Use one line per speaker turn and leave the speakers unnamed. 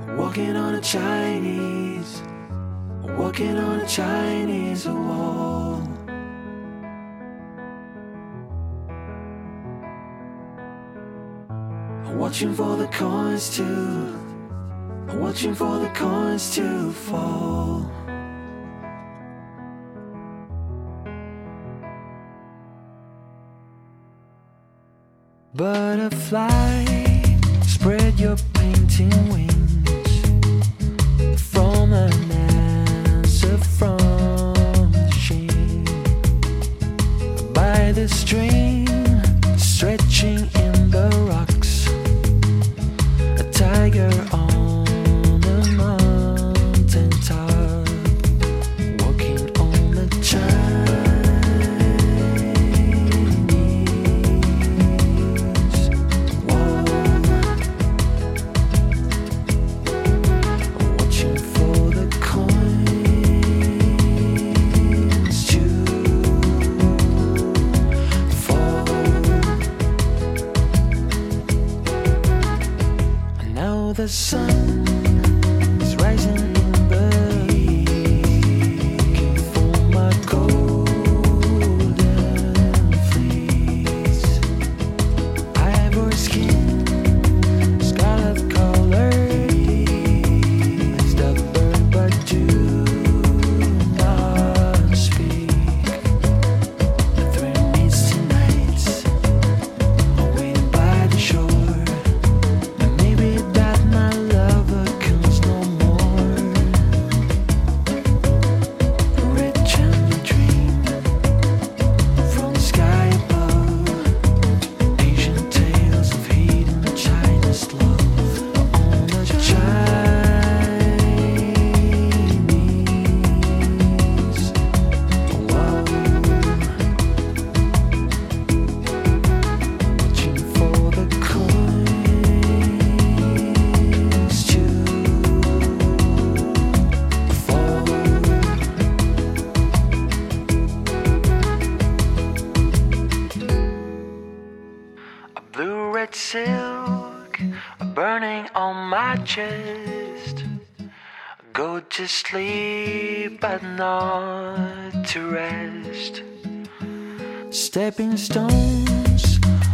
Walking on a Chinese, walking on a Chinese wall. Watching for the coins to, watching for the coins to fall. Butterfly, spread your painting wings from an answer from the sheen. By the stream, stretching in the rocks, a tiger on a mountain top, walking on the the sun is rising in the east for my golden fleece. Ivory skin, scarlet color, is the bird but do not speak. The 3 misty nights are waiting by the shore. Blue-red silk burning on my chest. Go to sleep but not to rest. Stepping stones